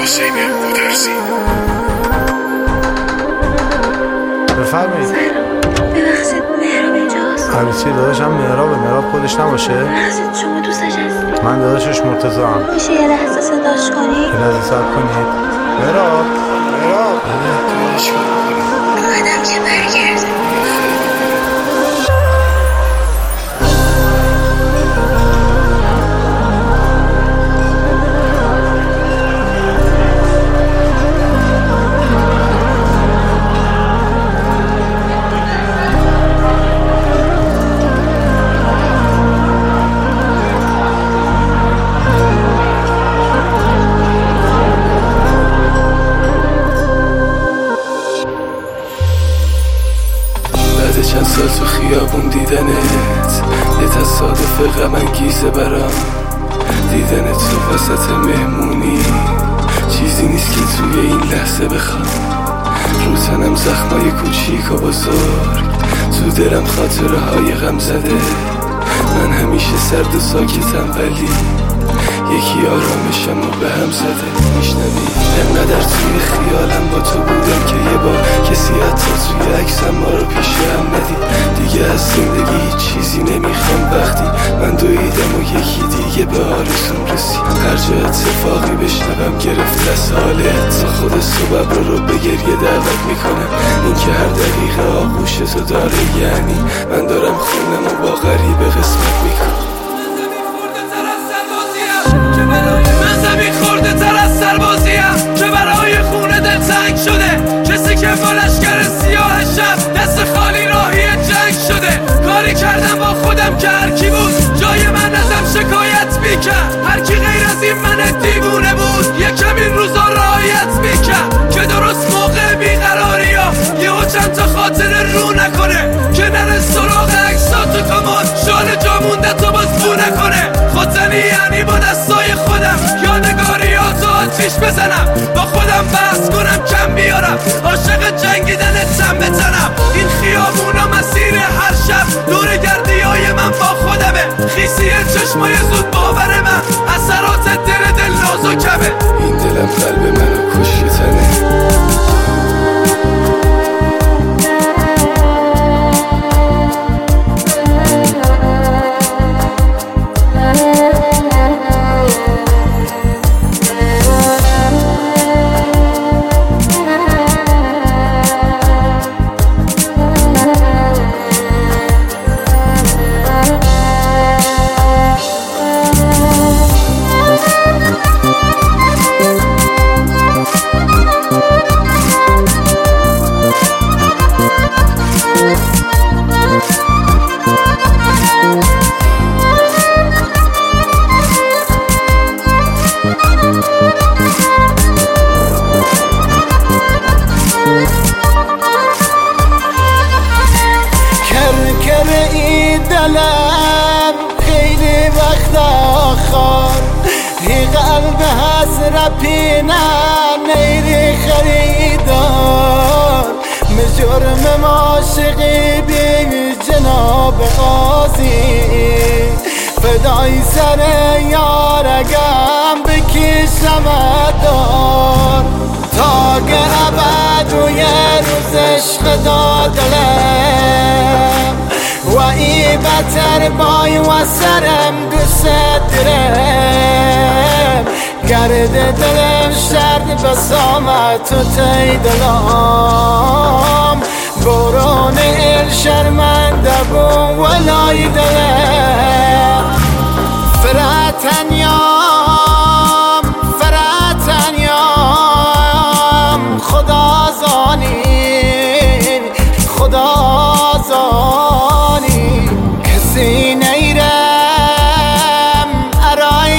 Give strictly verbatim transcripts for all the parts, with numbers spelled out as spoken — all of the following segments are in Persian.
حسین گودرزی. بفرمایید. ببخشید مهراب اینجاست؟ عروسی داداشم مهرابه. مهراب خودش نباشه؟ ببخشید شما دوستش هستی؟ من داداشش مرتضی هم. میشه یه لحظه صداش کنی؟ یه لحظه صبر کنید. مهراب مهراب آدم که برگرده. چند سال تو خیابون دیدنت یه تصادف غم انگیزه برام. دیدنت تو وسط مهمونی چیزی نیست که توی این لحظه بخوام. رو تنم زخمای کوچیک و بزرگ، تو دلم خاطره های غم زده. من همیشه سرد و ساکتم ولی یکی آرامشم رو به هم زده. میشنوی انقدر توی خیالم با تو بودم که یه بار کسی حتی توی عکسم ما رو پیش هم ندید. دیگه از زندگی هیچ چیزی نمیخوام وقتی من دویدم و یکی دیگه به آرزوم رسید. هر جا اتفاقی بشنوم گرفت از حالت، تا خود صبح رو رو به گریه دعوت میکنم. این که هر دقیقه آغوش تو داره یعنی من دارم خونم و با غریبه قسمت میکنم. من زمین خورده تر از سربازیم که برای خونه دل تنگ شده. کسی که با لشکر سیاه شب دست خالی راهی جنگ شده. کاری کردم با خودم که هرکی بود جای من ازم شکایت میکرد. هرکی غیر از این من دیوونه بود یکم این روزا رعایت میکرد که درست موقع بیقراری ها یهو چند تا خاطر رو نکنه که نره سراغ عکسا تو کمان شال جا مونده تو باز بو نکنه. خودزنی یعنی با دستای خودم یادگاریاتو آتیش بزنم، با خودم بحث کنم کم بیارم، عاشق جنگیدنتم بتنم. این خیابونا مسیر هر شب دور گردی های من با خودمه. خیسی چشمای زود باور من اثرات دل دل نازکمه. این دلم قلب منو کشیدنه. دلم خیلی وقت آخر هی قلب حسرت پینم نیری خریدار مجرم عاشقی بی جناب قاضی فدای سر یارگم بکشم دار تا که ابد و یه روز عشق دادلم و ای بتر بای و سرم دوست درم گرد دلم شرد بسامت تو تی دلم برون ال شرمنده بو ولای دلم فراتن یام فراتن یام خدا زانی خدا زانی کسی نیرم ارای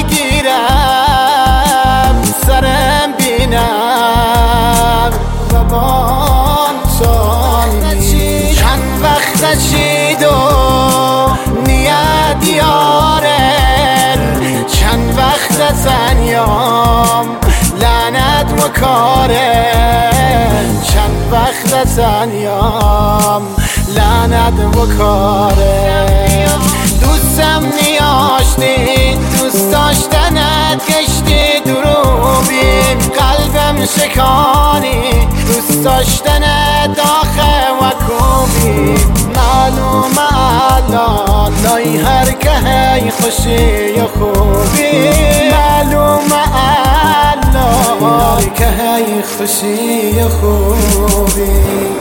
گیرم سرم بینم زبان چانی چند وقت چید و نیت یارن چند وقت زنیام لعنت و کارن چند وقت زنیام لعنت و کارن دوستم نیاشتی دوست داشتنت گشتی دروبیم قلب شکانی دوست داشتن داخه و کوبی معلومه الان لای هر که هی خوشی و خوبی معلومه الان لای که هی خوشی و خوبی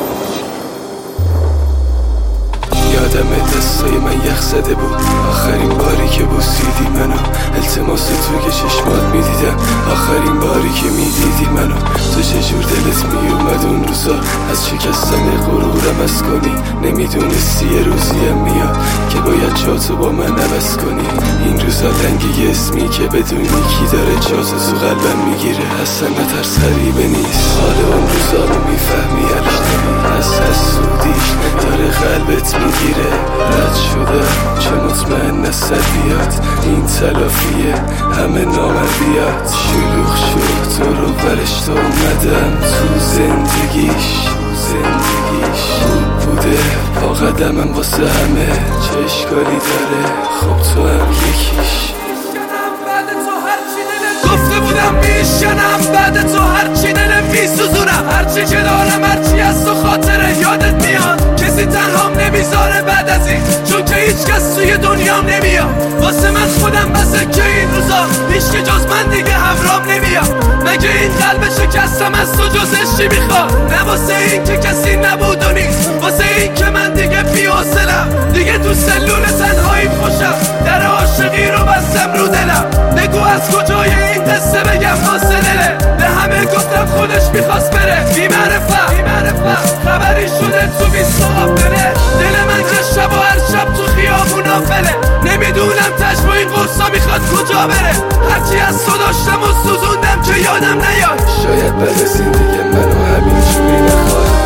یادم دستای من یخ زده بود آخرین باری که بوسیدی منو التماس توی چشمات میدیدم آخرین باری که میدیدی منو تو چجور دلت میومد اون روزا از شکستن غرورم از کنی نمیدونستی یه روزیم میاد که باید جاتو با من عوض کنی این روزا لنگ اسمی که بدونی کی داره جاتو تو قلبم میگیره اصلا نترس غریبه نیست حال اون روزا رو میفهمی الان از حسودی داره قلبت میگیره رد شده چه مطمئن نصد بیاد این تلافیه همه نامردیات شلوغ شد تو رو برشت اومدم تو زندگیش زندگیش خوب بوده با قدمم واسه همه چه اشکالی داره خب تو هم یکیش گفته بودم میشنم بعد تو هرچی دلم میسوزونم هرچی که دارم هرچی از تو خاطره یادت میاد کسی تنهام نمیذاره بعد از این چون که هیچ کس توی دنیام نمیاد واسه من خودم بسه که این روزا هیچ که جز من دیگه همرام نمیاد مگه این قلب شکستم از تو جز چی میخواد نه واسه این که کسی نبود و نیست واسه این که من دیگه بی‌حوصله‌ام دیگه تو سلول تنهاییم خوشم در عاشقی رو بستم رو دلم نگو از کجای این قصه بگم واسه دله به همه گفتم خودش میخواست بره بی معرفت بی معرفت خبری شده تو بیست بره دل من که شب و هر شب تو خیابونا فله نمیدونم تشم و این قصه میخواد کجا بره هرچی از تو داشتم و سوزوندم که یادم نیاد شاید بعد از این دیگه منو همین جوری نخواهد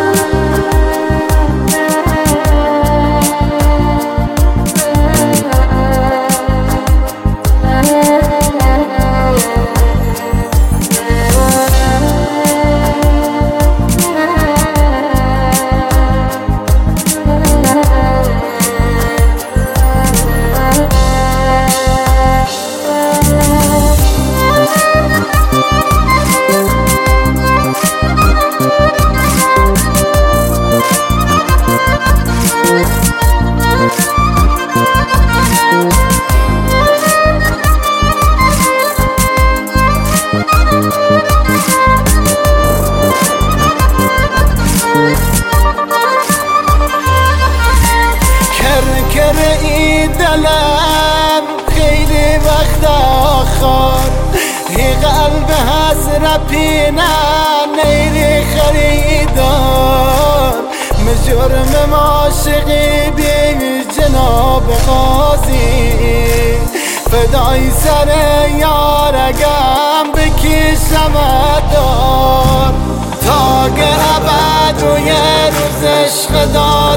دلم خیلی وقت آخر ای قلب حسرت پینه نیری خریدار مجرم عاشقی بی جناب قاضی فدای سر یارگم بکشم دار تا که ابد و یه روز عشق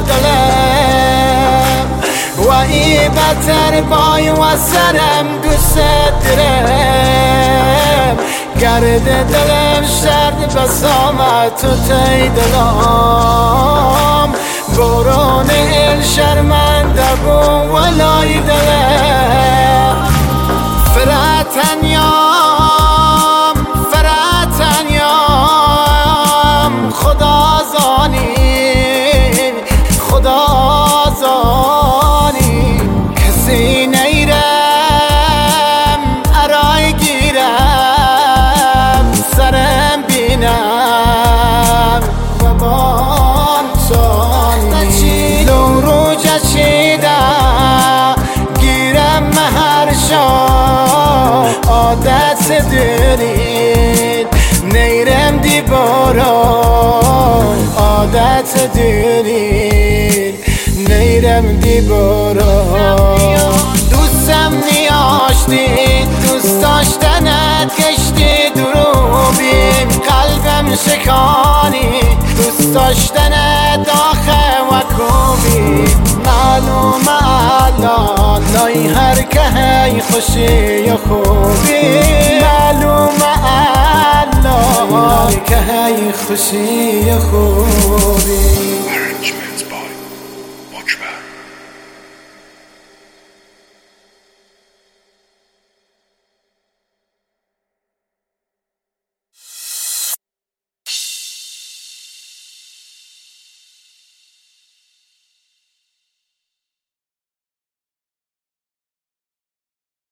دادلم و ای بتر بای و سرم دوست درم گرد دلم شرد بسامت تو تی دلم برون ال شرمنده بو ولای دلم فراتن یام فراتن یام خدا زانی خدا زانی کسی نیرم ارای گیرم سرم بینم و بانسانی لون رو جشیده گیرم مهر شا عادت دارید نیرم دی باران عادت دارید نیرم دی باران دوستم نیاشتی دوست داشتنت گشتی دروبیم قلبم شکانی دوست داشتنت آخه و کوبی معلومه الان لای هر که هی خوشی و خوبی معلومه الان لای که هی خوشی و خوبی